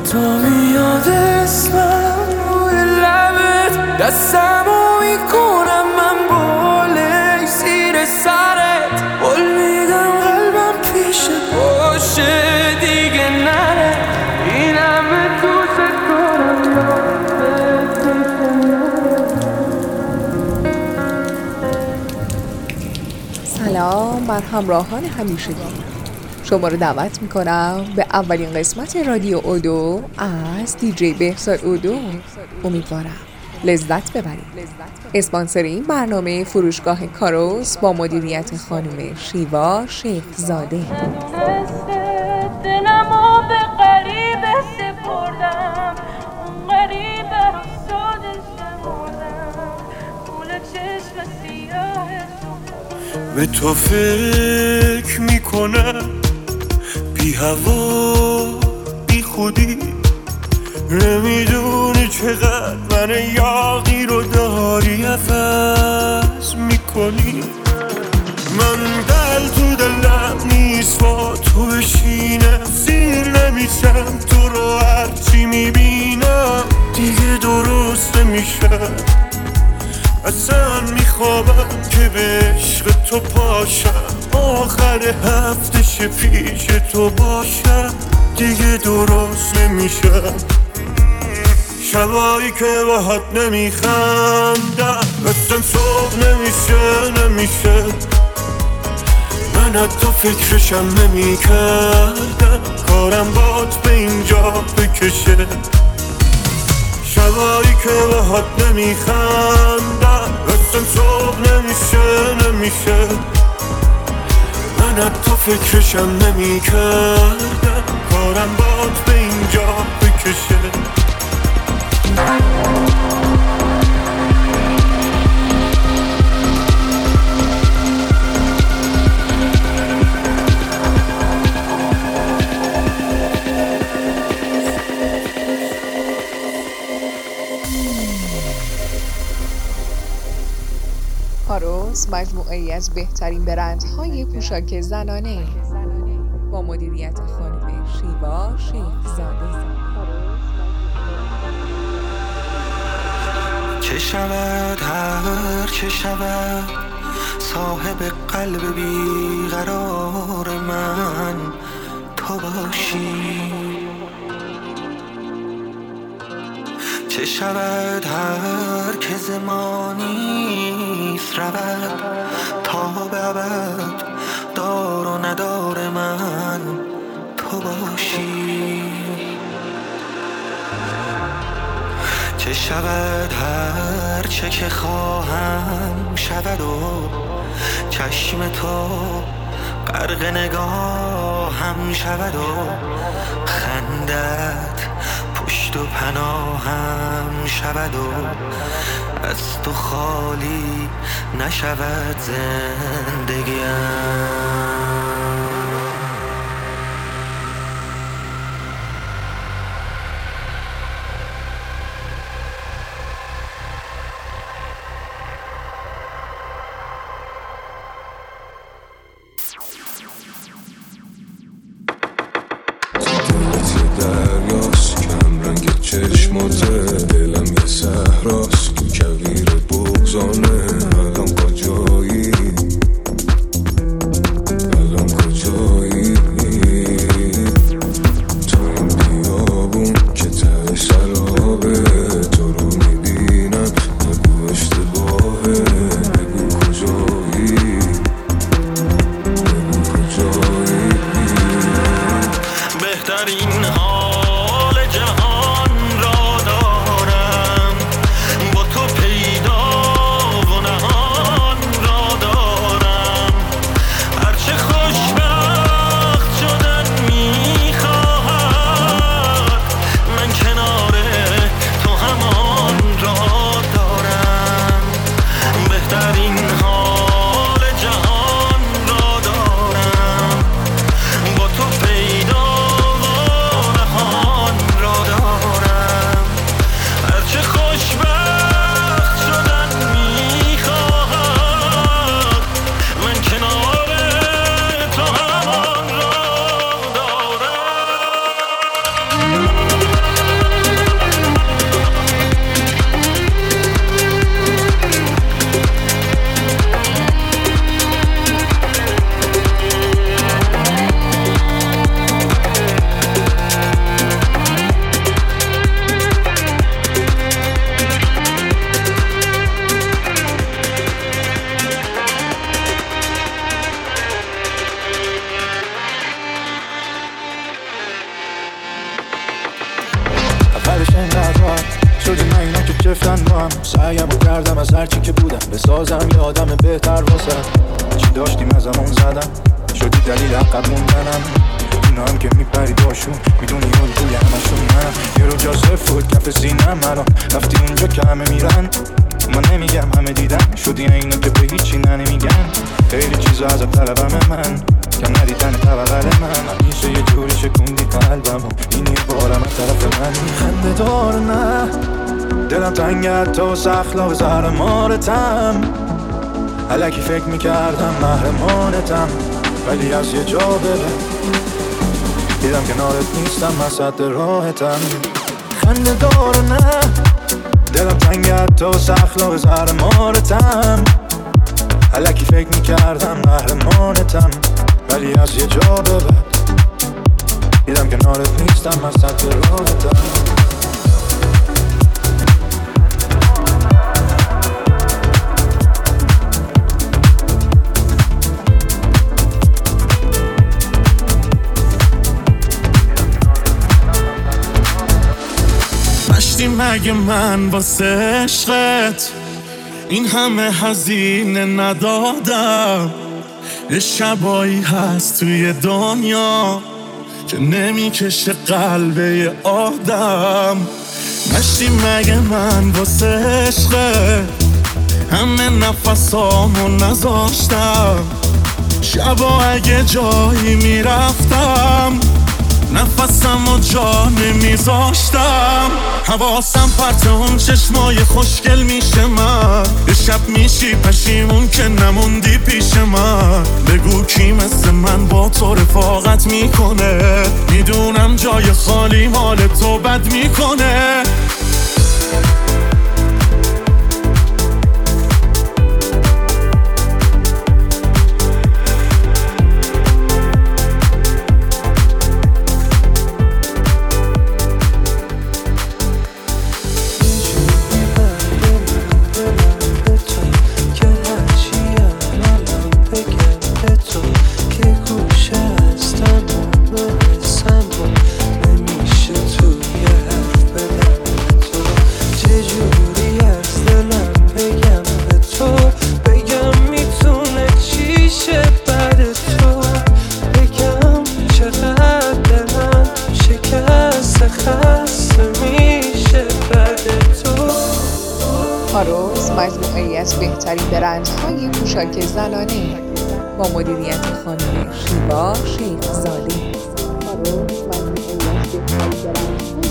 تو میاد اسمم روی لبت، دستمو میکنم من بالای زیر سرت، قول میدم قلبم پیشت باشه دیگه نره، این همه دوست دارم. سلام بر همراهان همیشگی، شما رو دعوت میکنم به اولین قسمت رادیو اودو از دیجی بهزاد اودو. امیدوارم لذت ببرید. اسپانسر این برنامه فروشگاه کاروس با مدیریت خانم شیوا شیخ زاده. دلمو به غریبه سپردم، اون غریبه رو سادش نمردم، پول چشم سیاه به تو فکر میکنم بی هوا بی خودی، نمیدونی چقدر من یاغی رو داری عوض میکنی. من دل تو دلم نیست با تو بشینم، سیر نمیشم تو رو هرچی میبینم دیگه درست نمیشم، اصلا میخوابم که به عشق تو پاشم، آخر هفتش پیش تو باشم دیگه درست نمیشم. شبایی که باهات نمیخندم اصلا صبح نمیشه، من حتی فکرشم نمیکردم کارم بات به اینجا بکشه. شبایی که باهات نمیخندم اصلا صبح نمیشه، من حتی فکرشم نمیکردم کارم بات به اینجا بکشه. کاروس مجموعه‌ای از بهترین برندهای پوشاک زنانه با مدیریت خانم شیوا شیخ زاده. چه شود هر چه شود، صاحب قلب بیقرار من تو باشی. چه شود هر که زمانیست رود، تا به ابد دار و ندار من تو باشی. چه شود هر چه که خواهم شود و چشم تو غرق نگاهم شود و خندت پشت و پناهم شود و از تو خالی نشود زندگیم. چشماته دلم یه صحراست، تو کویر بغضانه. الان کجایی؟ الان کجایی؟ تو این بیابون که ته سرابه، تو رو میبینم نگو اشتباهه، بگو کجایی؟ بگو کجایی؟ بهترین حال جهان را دارم، با تو پیدا و شدیم من اینا که جفتن با هم. سعیم رو کردم از هرچی که بودم بسازم یه آدم بهتر واسه. چی داشتیم از همون زدم شدی دلیل عقب موندنم. اینا هم که میپری باشون میدونی اون توی همشون منم. یه رو جا صرف بود کف سینم الان رفتی اونجا که همه میرن. من نمیگم همه دیدن شدی اینا که به هیچی نمیگن. خیلی چیزا از طلبم من کم ندیدن طبقل من. همیشه یه جوری شکوندی قلبم و این یه بارم از طرف من. خنده دار نه دلم تنگت تو سخلا و زهر مارتم. الکی فکر میکردم محرمانتم ولی از یه جا ببر دیدم کنارت نیستم مسد راحتم. خنده دار نه دلم تنگت تو سخلا و زهر مارتم. الکی فکر میکردم محرمانتم ولی از یه جا ببر دیدم کنارت نیستم مسد راحتم. مگه من واسه عشقت این همه هزینه ندادم. یه شبایی هست توی دنیا که نمیکشه قلبه آدم. مشتی مگه من واسه عشقت همه نفسامو نذاشتم. شبا اگه جایی میرفتم نفسم و جا نمیذاشتم. حواسم پرت اون چشمای خوشگل میشه من. یه شب میشی پشیمون که نموندی پیش من. بگو کی مثل من با تو رفاقت میکنه. میدونم جای خالی مال تو بد میکنه. پاروز مجموعه‌ای از بهترین برندهای پوشاک زنانه با مدیریت خانم شیوا شیخزاده. پاروز مجموعه‌ای از بهترین برندهای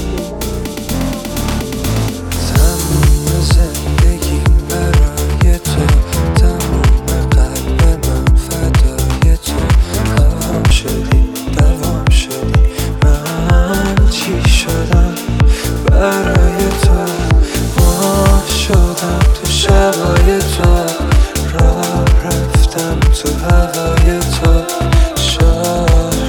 تموم زندگی برای تو، تموم قلب من فدای تو. دوام شدی من چی شدم برای تو. شدم تو شبای تو، راه رفتم تو هوای تو. شاید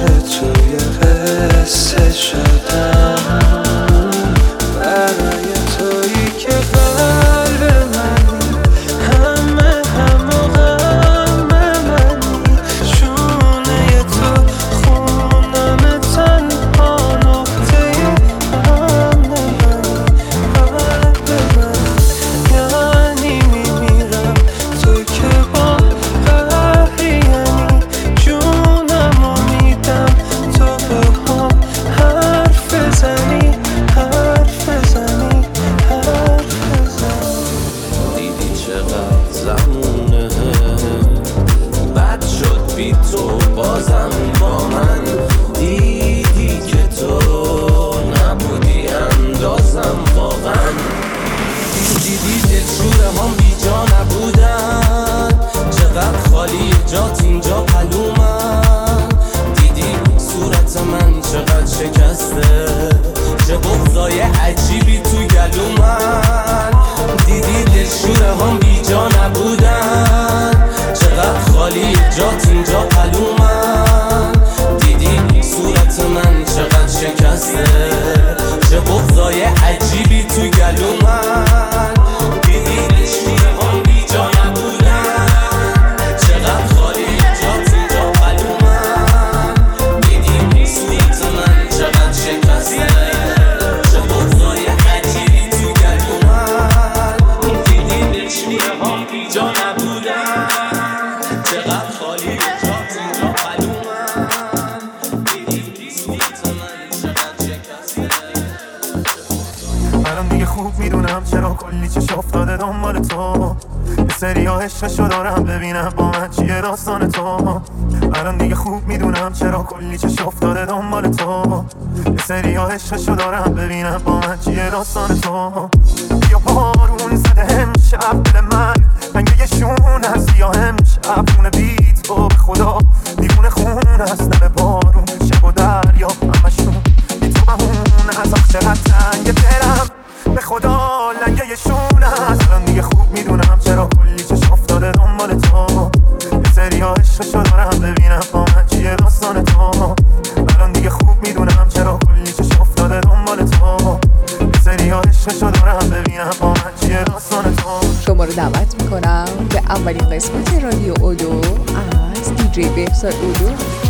میدونم چرا کلی چش افتاده دنبال تو. یه سری ها عشقشو دارم ببینم با من چیه داستان تو. الان دیگه خوب میدونم چرا کلی چش افتاده دنبال تو. یه سری ها عشقشو دارم ببینم با من چیه داستان تو. یا بارون زده امشب دل من رنگه یه شون از سیاه امشب خونه بیت تو به خدا دیوونه خون از نم بارون شب و دریا همشون بی تو بهون از آخ چقدر تنگ دلم به خدا لنگه یه شون از. الان دیگه خوب میدونم چرا کلی چش افتاده دنبال تو. یه سری ها عشقشو دارم ببینم با من چیه داستان تو. الان دیگه خوب میدونم چرا کلی چش افتاده دنبال تو. یه سری ها عشقشو دارم ببینم با من چیه داستان تو. شما رو دعوت میکنم به اولین قسمت رادیو اودو از دیجی بهزاد اودو.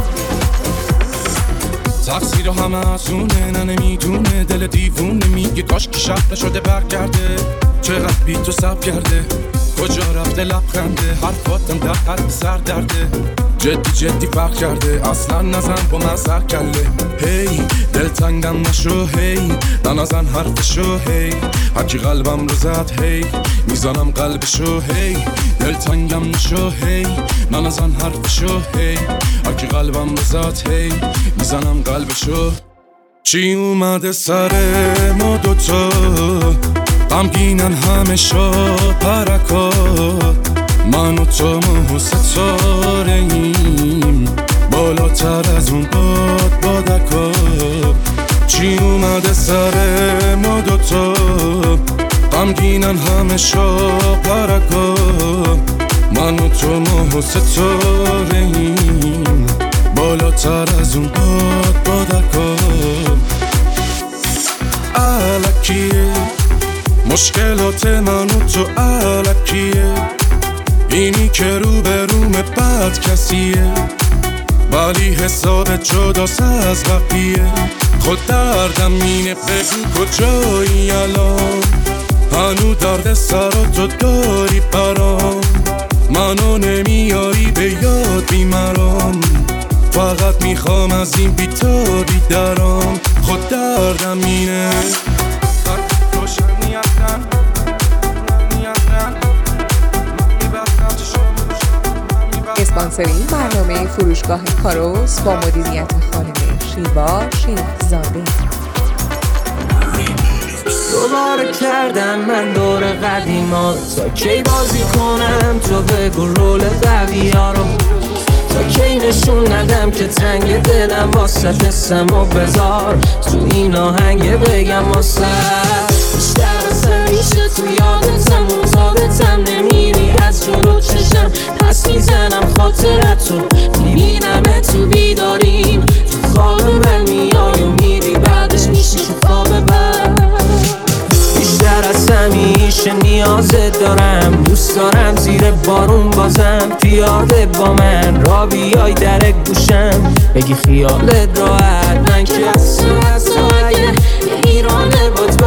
تقصیر همه از اونه، نه نمیدونه دل دیوونه میگه کاش که شب نشده برگرده. چقدر بی تو سب کرده کجا رفته لبخنده. حرفاتم در حد سر درده جدی فرق کرده. اصلا نزن با من سر کله. هی دل تنگم نشو هی نزن حرفشو هی هرکی قلبم رو زد هی میزنم قلبشو هی دل تنگم نشو هی نزن حرفشو هی هرکی قلبم رو زد هی میزنم قلبشو. چی اومده سر ما دوتا غمگینن همه شب پرکات. من و تو ماه و ستاره ایم بالاتر از اون بادکا. چی اومده سر ما دوتا غمگینن همه شب پرکات. من و تو ماه و ستاره ایم بالاتر از اون بادکا. الکیه مشکلات من و تو الکیه. اینی که رو به روم بد کسیه ولی حساب جداست از بقیه. خود دردم اینه بگو کجایی الان هنو درد سراتو داری برام. منو نمیاری به یاد بیمرام فقط میخوام از این بیتابی درام. خود دردم اینه اسپانسر این برنامه فروشگاه کاروس با مدیریت خانم شیوا شیخزاده. دوباره کردم من دور قدیما تا کی بازی کنم تو بگو رول قویا رو. تا کی نشون ندم که تنگ دلم واسه دستم و بذار تو این آهنگ بگم واسه. بیشتر از همیشه تو یادتم مطابتم نمیری از جلو چشم پس میزنم خاطرتو میبینم تو بیداریم تو خواب من میای و میری بعدش میشی تو خواب من. بیشتر از همیشه نیازت دارم دوست دارم زیر بارون بازم پیاده با من را بیای در گوشم بگی خیالت راحت من که از تو اگه ایرانه بود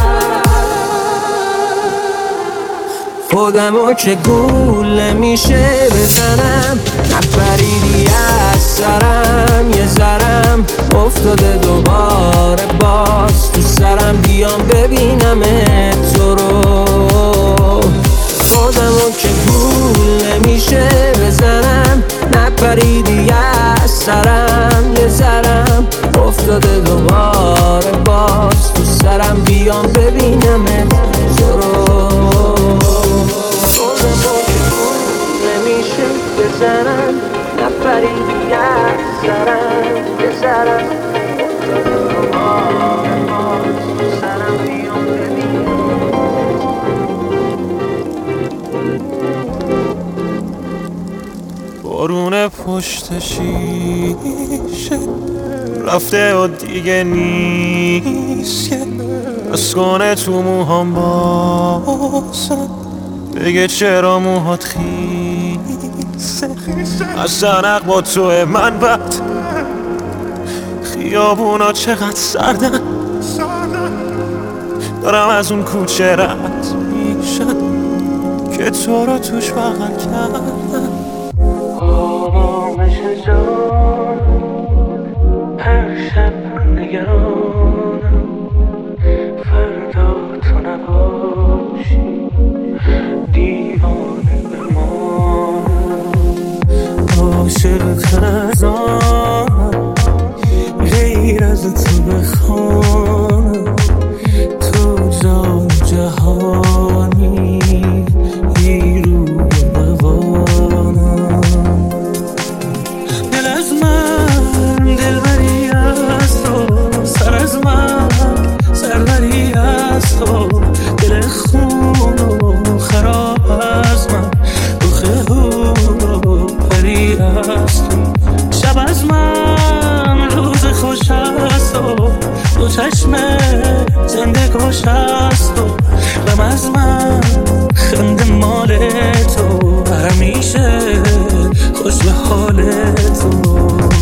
خودمو که گول میشه بزنم نپریدی از سرم یه ذرم افتاده دوباره باز تو سرم بیام ببینم تو رو. خودمو که گول میشه بزنم نپریدی از سرم یه ذرم افتاده دوباره باز تو سرم بیام ببینم تو رو. بزنم نپریدی از سرم یه ذرم سرم بیام ببینم. بارون پشت شیشه رفته و دیگه نیست بس کنه تو موهام بازم بگه چرا موهات خیسه. از سنق با توه من بد خیابونا چقدر سردن دارم از اون کوچه رد میشم که تو رو توش بغل کردم. آرامش جان هر شب نگرانم فردا تو نباش بزنم غیر از تو بخوانم تو جان جهانی روی روانم دل از من دلبری از تو سر از من سربری از تو دل خون و خراب از من روخه و پری از تو شب از من روز خوش از تو دو چشم زنده کش از تو غم از من خنده مال تو همیشه خوش به حال تو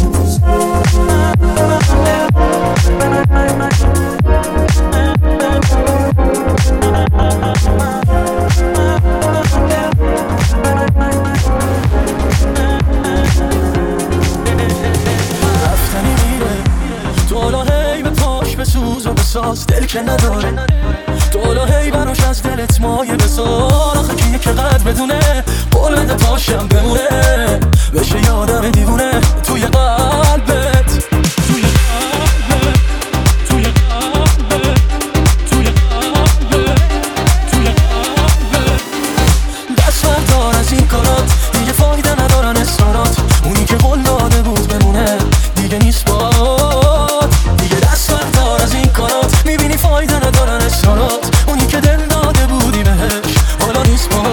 دل که نداره دولا هی براش از دلت مایه بسار آخه کیه که قد بدونه بلند پاشم بمونه بشه یادم دیوونه توی قلبت توی قلبت توی قلبت توی قلبت توی قلبت دست بردار از این کارات دیگه فایده ندارن اصرارات اونی که قول داده بود بمونه دیگه نیست باد دیگه دست بردار از این کارات میبینی فایده ندارن اصرارات اونی که دل داده بودی بهش حالا نیست باد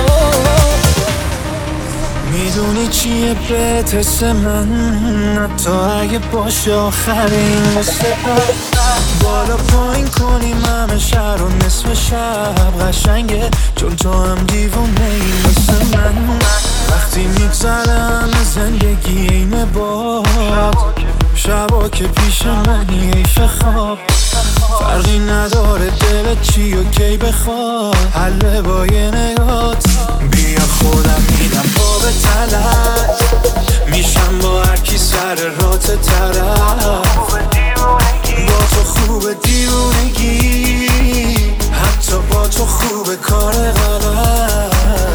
میدونی چیه بهت حس من حتی اگه باشه آخرین قصه بالا پایین کنیم همه شهر و نصف شب قشنگه چون تو هم دیوونه ای مثل من وقتی میگذره همه زندگی اینه باد شبا که پیش منی حیف خواب فرقی نداره دلت چی و کی بخواد حله با یه نگات بیا خودم میدم پا به تلت میشم با هرکی سر رات طرف با تو خوب دیوونگی حتی با تو خوب کار غلط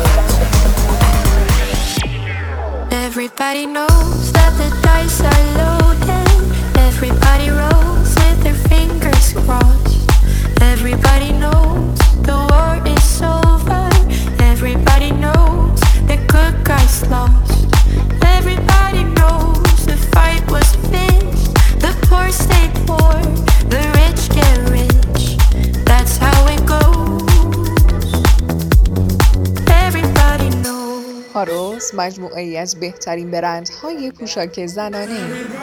Everybody knows that the dice are loaded. Everybody rolls with their fingers crossed. Everybody knows the war is over. Everybody knows the good guys lost. Everybody knows the fight was finished. The poor stay poor, the rich get rich. That's how it goes. Everybody knows. هاروس مجموعه‌ای از بهترین برندهای پوشاک زنانه.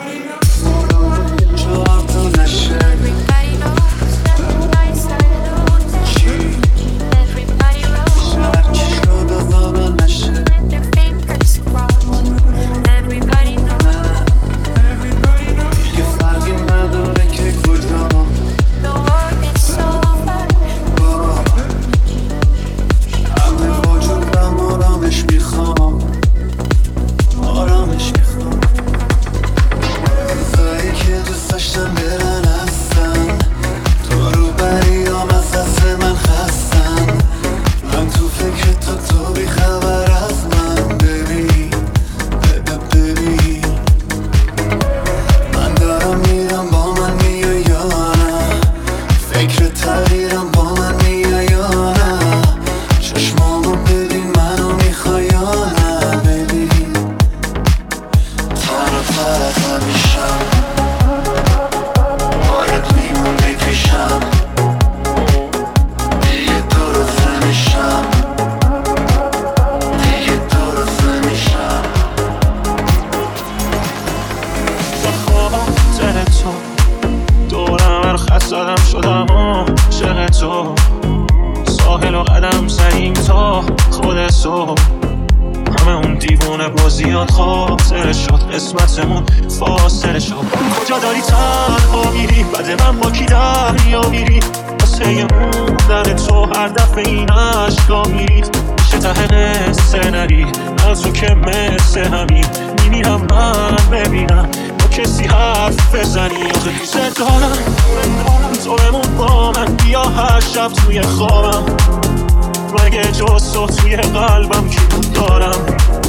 ساحل و قدم زنیم تا خود صبح همه اون دیوونه بازیات خاطره شد قسمتمون فاصله شد کجا داری تنها میری بعد من با کی دریا میری واسه موندن تو هر دفعه این عشقا میرید میشه ته قصه نری از تو که مثل همین میمیرم من ببینم با کسی حرف بزنی آخه دوست دارم تو بمون با من بیا هر شب توی خوابم مگه جز تو توی قلبم کی بود دارم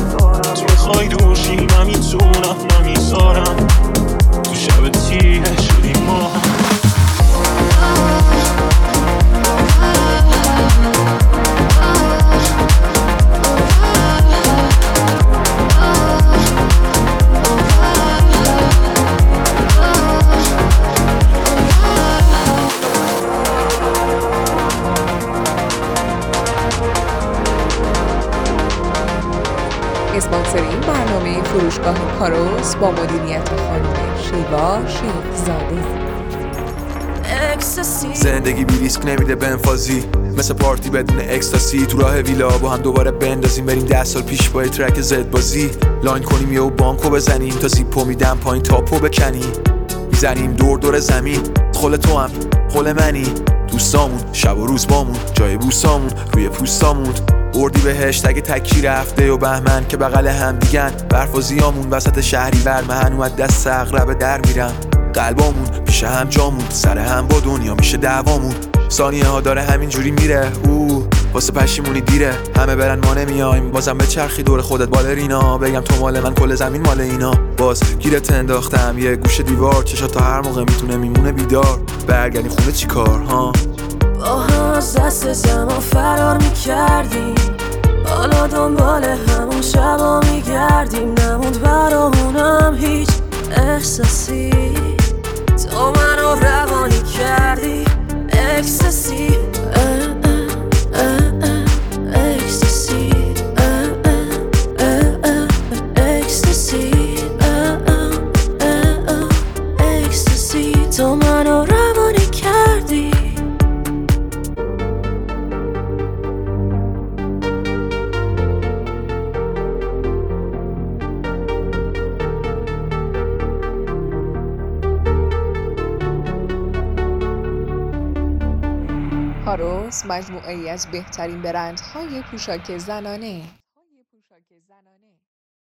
دلت میخوای دوشی نمیتونم نمیذارم تو شب تیه شدی ما اسپانسر این برنامه فروشگاه کاروس با مدیریت خانم شیوا شیخزاده. زندگی بی ریسک نمیده بنفازی، مثل پارتی بدون اکستاسی. تو راه ویلا با هم دوباره بندازیم، بریم 10 سال پیش با ترک زد بازی. لاین کنیم یهو بانکو بزنیم، تا زیپو میدم پایین تاپو بکنیم. میزنیم دور دور زمین، خل تو هم خل منی. دوستامون شب و روز بامون، جای بوسامون روی پوستامون. اردی بهشت اگه تکی رفته و بهمن که بغل هم دیگن. برفازیامون وسط شهری برمهن اومد دست اغرب در میرم. قلبامون پیش هم جامون، سر هم با دنیا میشه دعوامون. ثانیه ها داره همین جوری میره، واسه پشیمونی دیره. همه برن ما نمیایم، بازم به چرخی دور خودت بالرینا. بگم تو مال من کل زمین مال اینا. باز گیرت انداختم یه گوشه دیوار، چشات تا هر موقع میتونه میمونه بیدار. برگردی خونه چی کار ها؟ با هم از دست زمان فرار میکردیم، حالا دنبال همون شبا میگردیم. نموند برامونم هیچ احساسی، تو منو روانی کردی. اکستاسی اکستاسی اکستاسی اکستاسی، تو منو روانی کردی. کاروس مجموعه‌ای از بهترین برندهای پوشاک زنانه.